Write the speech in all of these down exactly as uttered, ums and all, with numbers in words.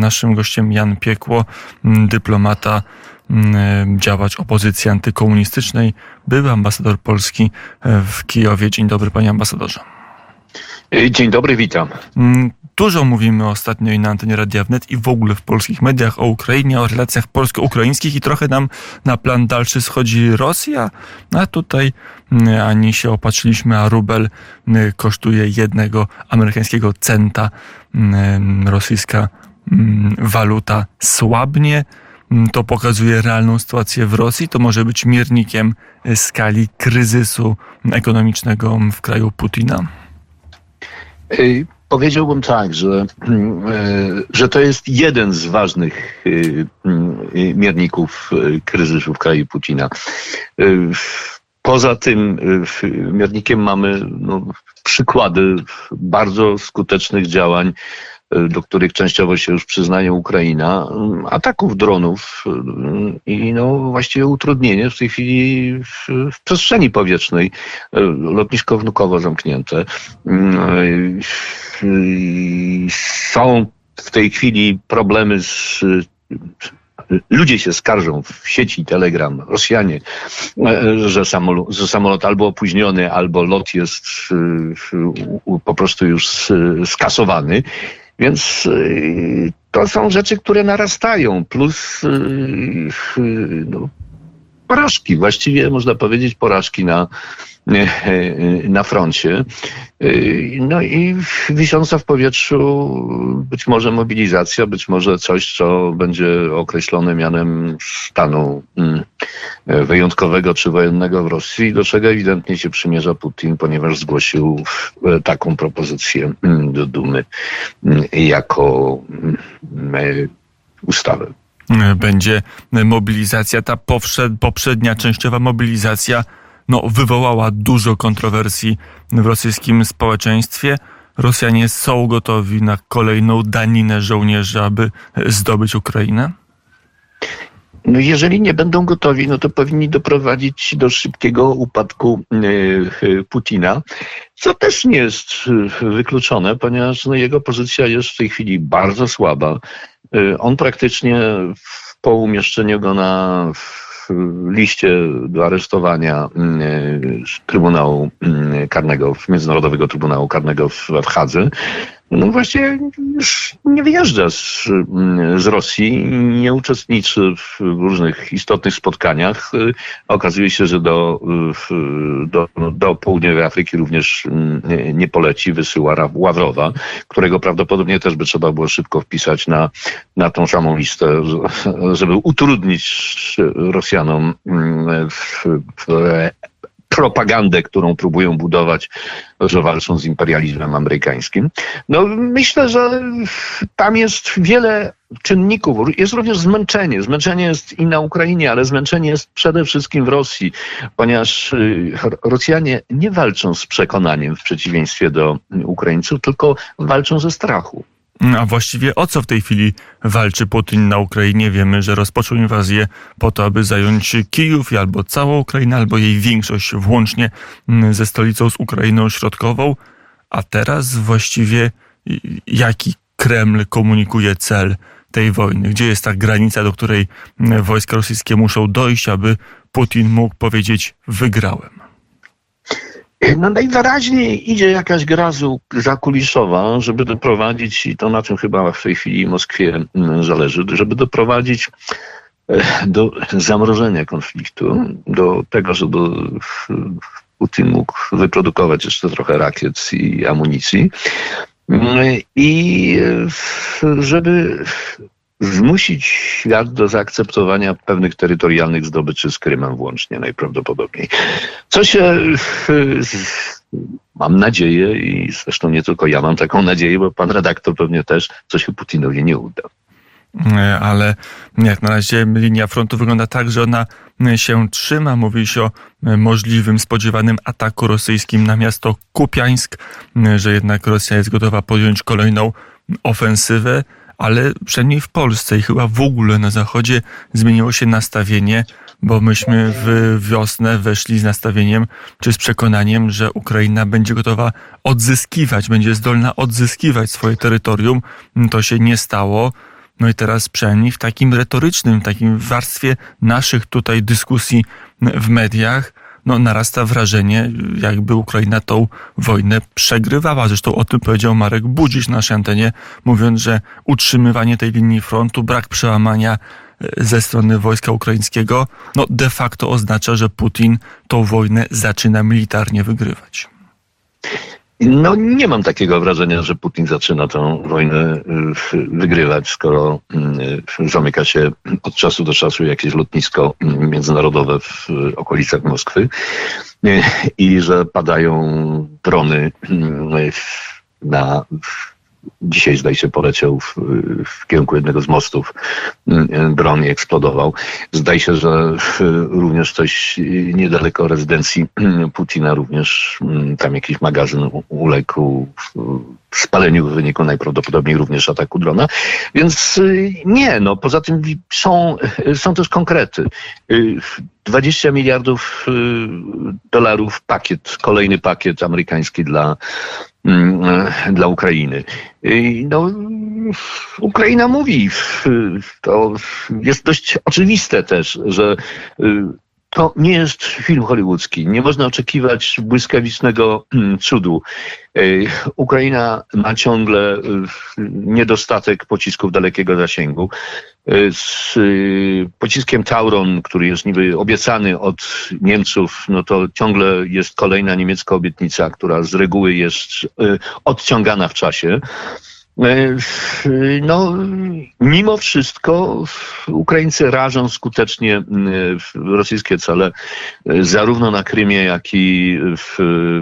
naszym gościem Jan Piekło, dyplomata, działacz opozycji antykomunistycznej, były ambasador Polski w Kijowie. Dzień dobry, panie ambasadorze. Dzień dobry, witam. Dużo mówimy ostatnio i na antenie Radia Wnet i w ogóle w polskich mediach o Ukrainie, o relacjach polsko-ukraińskich i trochę nam na plan dalszy schodzi Rosja, a tutaj ani się opatrzyliśmy, a rubel kosztuje jednego amerykańskiego centa. Rosyjska waluta słabnie. To pokazuje realną sytuację w Rosji. To może być miernikiem skali kryzysu ekonomicznego w kraju Putina. Powiedziałbym tak, że, że to jest jeden z ważnych mierników kryzysu w kraju Putina. Poza tym miernikiem mamy no, przykłady bardzo skutecznych działań, do których częściowo się już przyznaje Ukraina, ataków dronów i no właściwie utrudnienie w tej chwili w, w przestrzeni powietrznej. Lotnisko Wnukowo zamknięte. Są w tej chwili problemy z... Ludzie się skarżą w sieci Telegram, Rosjanie, że samolot, że samolot albo opóźniony, albo lot jest po prostu już skasowany. Więc to są rzeczy, które narastają, plus no, porażki, właściwie można powiedzieć porażki na, na froncie. No i wisząca w powietrzu być może mobilizacja, być może coś, co będzie określone mianem stanu wyjątkowego czy wojennego w Rosji, do czego ewidentnie się przymierza Putin, ponieważ zgłosił taką propozycję do Dumy jako ustawę. Będzie mobilizacja, ta poprzednia częściowa mobilizacja no, wywołała dużo kontrowersji w rosyjskim społeczeństwie. Rosjanie są gotowi na kolejną daninę żołnierzy, aby zdobyć Ukrainę? No jeżeli nie będą gotowi, no to powinni doprowadzić do szybkiego upadku Putina, co też nie jest wykluczone, ponieważ no, jego pozycja jest w tej chwili bardzo słaba. On praktycznie po umieszczeniu go na liście do aresztowania Trybunału Karnego, Międzynarodowego Trybunału Karnego w Hadze, no właśnie już nie wyjeżdża z, z Rosji, nie uczestniczy w różnych istotnych spotkaniach. Okazuje się, że do, do, do Południowej Afryki również nie poleci, wysyła Ławrowa, którego prawdopodobnie też by trzeba było szybko wpisać na, na tą samą listę, żeby utrudnić Rosjanom w, w propagandę, którą próbują budować, że walczą z imperializmem amerykańskim. No myślę, że tam jest wiele czynników. Jest również zmęczenie. Zmęczenie jest i na Ukrainie, ale zmęczenie jest przede wszystkim w Rosji, ponieważ Rosjanie nie walczą z przekonaniem w przeciwieństwie do Ukraińców, tylko walczą ze strachu. A właściwie o co w tej chwili walczy Putin na Ukrainie? Wiemy, że rozpoczął inwazję po to, aby zająć Kijów i albo całą Ukrainę, albo jej większość włącznie ze stolicą, z Ukrainą Środkową. A teraz właściwie jaki Kreml komunikuje cel tej wojny? Gdzie jest ta granica, do której wojska rosyjskie muszą dojść, aby Putin mógł powiedzieć: wygrałem? No najwyraźniej idzie jakaś gra zakulisowa, żeby doprowadzić, i to na tym chyba w tej chwili Moskwie zależy, żeby doprowadzić do zamrożenia konfliktu, do tego, żeby Putin mógł wyprodukować jeszcze trochę rakiet i amunicji i żeby zmusić świat do zaakceptowania pewnych terytorialnych zdobyczy z Krymem włącznie najprawdopodobniej. Co się, mam nadzieję, i zresztą nie tylko ja mam taką nadzieję, bo pan redaktor pewnie też, co się Putinowi nie uda. Ale jak na razie linia frontu wygląda tak, że ona się trzyma. Mówi się o możliwym, spodziewanym ataku rosyjskim na miasto Kupiańsk, że jednak Rosja jest gotowa podjąć kolejną ofensywę. Ale przynajmniej w Polsce i chyba w ogóle na Zachodzie zmieniło się nastawienie, bo myśmy w wiosnę weszli z nastawieniem czy z przekonaniem, że Ukraina będzie gotowa odzyskiwać, będzie zdolna odzyskiwać swoje terytorium. To się nie stało. No i teraz przynajmniej w takim retorycznym, takim warstwie naszych tutaj dyskusji w mediach, no narasta wrażenie, jakby Ukraina tą wojnę przegrywała. Zresztą o tym powiedział Marek Budzisz na naszej antenie, mówiąc, że utrzymywanie tej linii frontu, brak przełamania ze strony wojska ukraińskiego, no de facto oznacza, że Putin tą wojnę zaczyna militarnie wygrywać. No nie mam takiego wrażenia, że Putin zaczyna tę wojnę wygrywać, skoro zamyka się od czasu do czasu jakieś lotnisko międzynarodowe w okolicach Moskwy i że padają drony na... Dzisiaj, zdaje się, poleciał w, w kierunku jednego z mostów dron i eksplodował. Zdaje się, że również coś niedaleko rezydencji Putina, również tam jakiś magazyn uległ spaleniu w wyniku najprawdopodobniej również ataku drona. Więc nie, no poza tym są, są też konkrety. dwadzieścia miliardów dolarów pakiet, kolejny pakiet amerykański dla dla Ukrainy. No, Ukraina mówi, to jest dość oczywiste też, że to nie jest film hollywoodzki. Nie można oczekiwać błyskawicznego cudu. Ukraina ma ciągle niedostatek pocisków dalekiego zasięgu. Z pociskiem Tauron, który jest niby obiecany od Niemców, no to ciągle jest kolejna niemiecka obietnica, która z reguły jest odciągana w czasie. No, mimo wszystko Ukraińcy rażą skutecznie rosyjskie cele zarówno na Krymie, jak i w,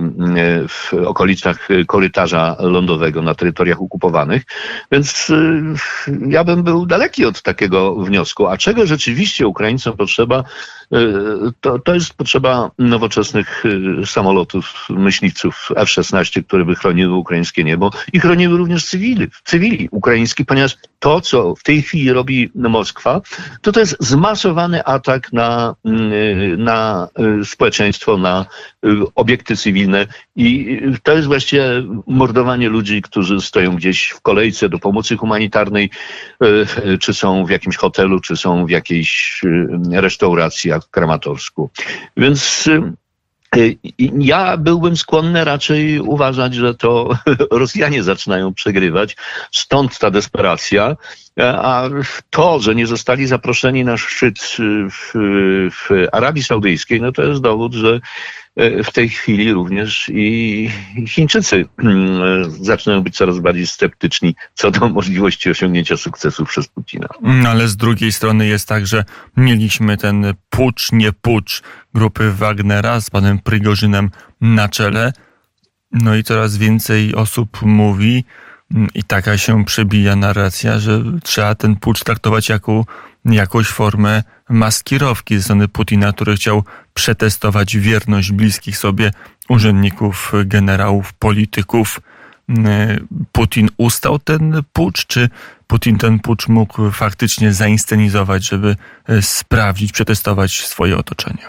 w okolicach korytarza lądowego na terytoriach okupowanych. Więc ja bym był daleki od takiego wniosku. A czego rzeczywiście Ukraińcom potrzeba, to, to jest potrzeba nowoczesnych samolotów, myśliwców F szesnaście, które by chroniły ukraińskie niebo i chroniły również cywili, cywili ukraińskich, ponieważ to, co w tej chwili robi Moskwa, to to jest zmasowany atak na, na społeczeństwo, na obiekty cywilne i to jest właściwie mordowanie ludzi, którzy stoją gdzieś w kolejce do pomocy humanitarnej, czy są w jakimś hotelu, czy są w jakiejś restauracji, jak w Kramatorsku. Więc ja byłbym skłonny raczej uważać, że to Rosjanie zaczynają przegrywać, stąd ta desperacja, a to, że nie zostali zaproszeni na szczyt w, w Arabii Saudyjskiej, no to jest dowód, że w tej chwili również i Chińczycy zaczynają być coraz bardziej sceptyczni co do możliwości osiągnięcia sukcesu przez Putina. Ale z drugiej strony jest tak, że mieliśmy ten pucz, nie pucz grupy Wagnera z panem Prigorzynem na czele. No i coraz więcej osób mówi i taka się przebija narracja, że trzeba ten pucz traktować jako jakąś formę maskirowki ze strony Putina, który chciał przetestować wierność bliskich sobie urzędników, generałów, polityków. Putin ustał ten pucz, czy Putin ten pucz mógł faktycznie zainscenizować, żeby sprawdzić, przetestować swoje otoczenie?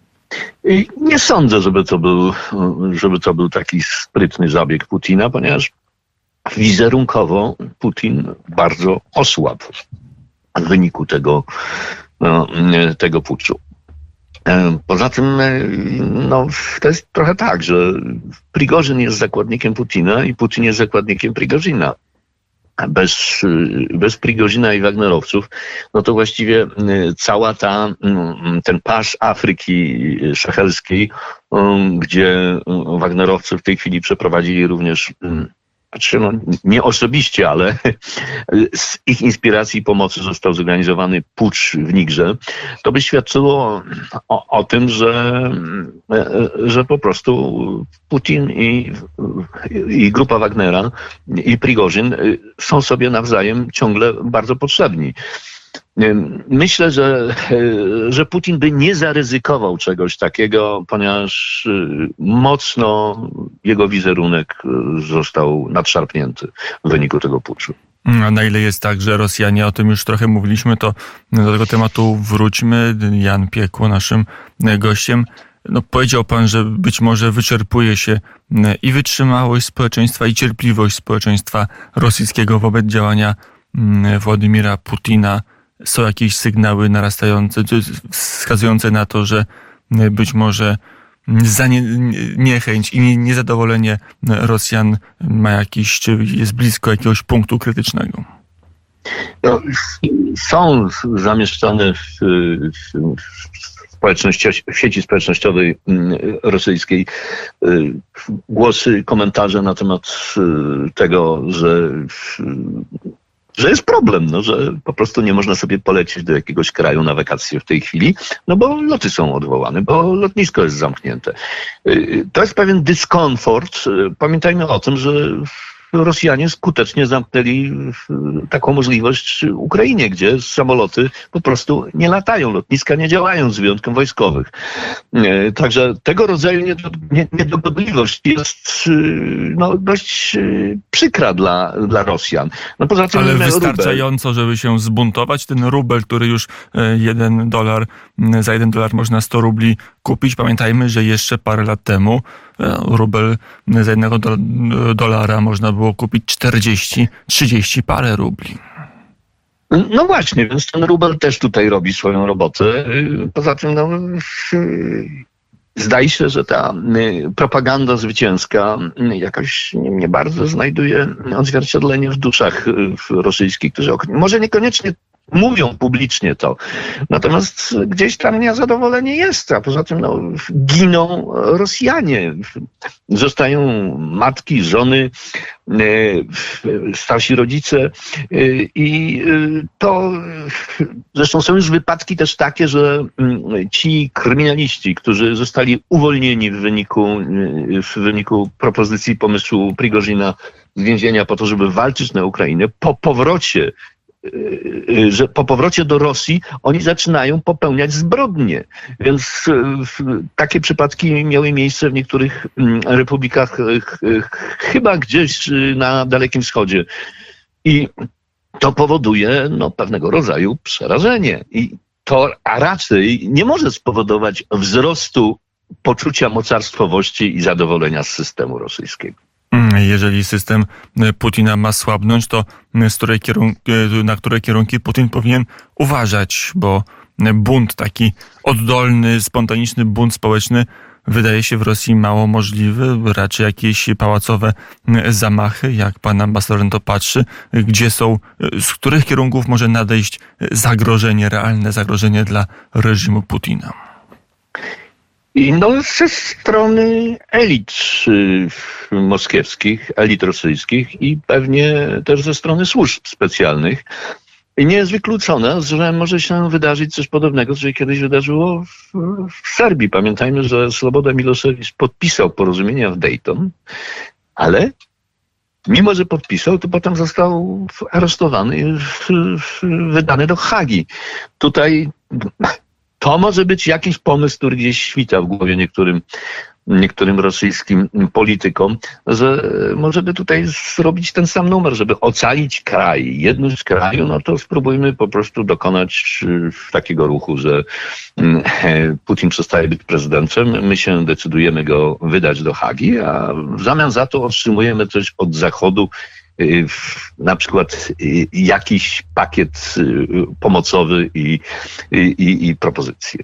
Nie sądzę, żeby to był, żeby to był taki sprytny zabieg Putina, ponieważ wizerunkowo Putin bardzo osłabł w wyniku tego, no, tego puczu. Poza tym no, to jest trochę tak, że Prigorzyn jest zakładnikiem Putina i Putin jest zakładnikiem Prigorzyna. Bez, bez Prigorzyna i Wagnerowców, no to właściwie cała ta, ten pas Afryki Szahelskiej, gdzie Wagnerowcy w tej chwili przeprowadzili również, znaczy no, nie osobiście, ale z ich inspiracji i pomocy został zorganizowany pucz w Nigrze, to by świadczyło o, o tym, że, że po prostu Putin i, i grupa Wagnera i Prigorzyn są sobie nawzajem ciągle bardzo potrzebni. Myślę, że, że Putin by nie zaryzykował czegoś takiego, ponieważ mocno jego wizerunek został nadszarpnięty w wyniku tego puczu. A na ile jest tak, że Rosjanie, o tym już trochę mówiliśmy, to do tego tematu wróćmy. Jan Piekło, naszym gościem. No, powiedział pan, że być może wyczerpuje się i wytrzymałość społeczeństwa, i cierpliwość społeczeństwa rosyjskiego wobec działania Władimira Putina są jakieś sygnały narastające, wskazujące na to, że być może zanie, niechęć i niezadowolenie Rosjan ma jakiś, czy jest blisko jakiegoś punktu krytycznego? No, są zamieszczone w, w, społeczności, w sieci społecznościowej rosyjskiej głosy, komentarze na temat tego, że że jest problem, no, że po prostu nie można sobie polecieć do jakiegoś kraju na wakacje w tej chwili, no bo loty są odwołane, bo lotnisko jest zamknięte. To jest pewien dyskomfort. Pamiętajmy o tym, że Rosjanie skutecznie zamknęli taką możliwość Ukrainie, gdzie samoloty po prostu nie latają, lotniska nie działają z wyjątkiem wojskowych. Także tego rodzaju niedobrodliwość jest no, dość przykra dla, dla Rosjan. No, poza tym ale wystarczająco, rubel, żeby się zbuntować. Ten rubel, który już jeden dolar, za jeden dolar można sto rubli kupić. Pamiętajmy, że jeszcze parę lat temu rubel za jednego do, dolara można było kupić czterdzieści, trzydzieści parę rubli. No właśnie, więc ten rubel też tutaj robi swoją robotę. Poza tym no, zdaje się, że ta propaganda zwycięska jakoś nie bardzo znajduje odzwierciedlenie w duszach rosyjskich, którzy może niekoniecznie mówią publicznie to. Natomiast gdzieś tam niezadowolenie jest, a poza tym no, giną Rosjanie. Zostają matki, żony, starsi rodzice i to zresztą są już wypadki też takie, że ci kryminaliści, którzy zostali uwolnieni w wyniku, w wyniku propozycji pomysłu Prigozina z więzienia po to, żeby walczyć na Ukrainie, po powrocie że po powrocie do Rosji oni zaczynają popełniać zbrodnie. Więc takie przypadki miały miejsce w niektórych republikach, chyba gdzieś na Dalekim Wschodzie. I to powoduje no, pewnego rodzaju przerażenie. I to a raczej nie może spowodować wzrostu poczucia mocarstwowości i zadowolenia z systemu rosyjskiego. Jeżeli system Putina ma słabnąć, to z której kierunki, na które kierunki Putin powinien uważać, bo bunt taki oddolny, spontaniczny bunt społeczny wydaje się w Rosji mało możliwy. Raczej jakieś pałacowe zamachy, jak pan ambasador na to patrzy, gdzie są, z których kierunków może nadejść zagrożenie, realne zagrożenie dla reżimu Putina? I no ze strony elit moskiewskich, elit rosyjskich i pewnie też ze strony służb specjalnych. I nie jest wykluczone, że może się wydarzyć coś podobnego, co się kiedyś wydarzyło w, w Serbii. Pamiętajmy, że Slobodan Milošević podpisał porozumienia w Dayton, ale mimo, że podpisał, to potem został aresztowany i wydany do Hagi. Tutaj to może być jakiś pomysł, który gdzieś świta w głowie niektórym, niektórym rosyjskim politykom, że może by tutaj zrobić ten sam numer, żeby ocalić kraj, jedność kraju, no to spróbujmy po prostu dokonać takiego ruchu, że Putin przestaje być prezydentem, my się decydujemy go wydać do Hagi, a w zamian za to otrzymujemy coś od Zachodu, na przykład jakiś pakiet pomocowy i, i, i propozycje.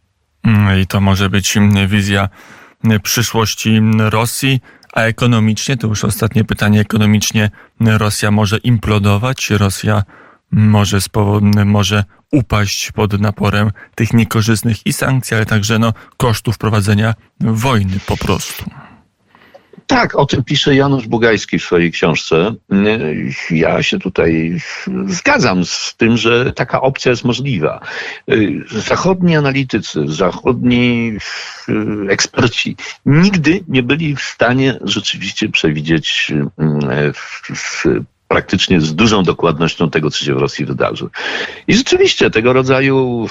I to może być wizja przyszłości Rosji, a ekonomicznie, to już ostatnie pytanie, ekonomicznie Rosja może implodować, Rosja może, spowo- może upaść pod naporem tych niekorzystnych i sankcji, ale także no, kosztów prowadzenia wojny po prostu. Tak, o tym pisze Janusz Bugajski w swojej książce. Ja się tutaj zgadzam z tym, że taka opcja jest możliwa. Zachodni analitycy, zachodni eksperci nigdy nie byli w stanie rzeczywiście przewidzieć praktycznie z dużą dokładnością tego, co się w Rosji wydarzy. I rzeczywiście tego rodzaju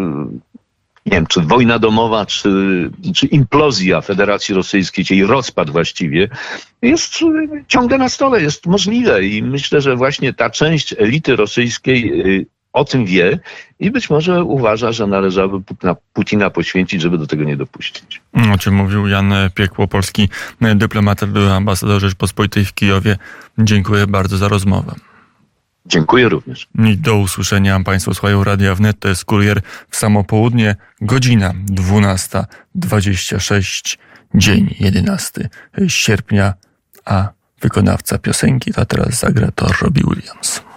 nie wiem, czy wojna domowa, czy, czy implozja Federacji Rosyjskiej, czyli rozpad właściwie, jest ciągle na stole, jest możliwe i myślę, że właśnie ta część elity rosyjskiej o tym wie i być może uważa, że należałoby Putina, Putina poświęcić, żeby do tego nie dopuścić. O czym mówił Jan Piekło, polski dyplomat, były ambasador Rzeczypospolitej w Kijowie. Dziękuję bardzo za rozmowę. Dziękuję również. I do usłyszenia. Państwo słuchają Radia Wnet. To jest Kurier w samo południe. Godzina dwunasta dwadzieścia sześć. Dzień jedenastego sierpnia. A wykonawca piosenki, a teraz zagra to Robbie Williams.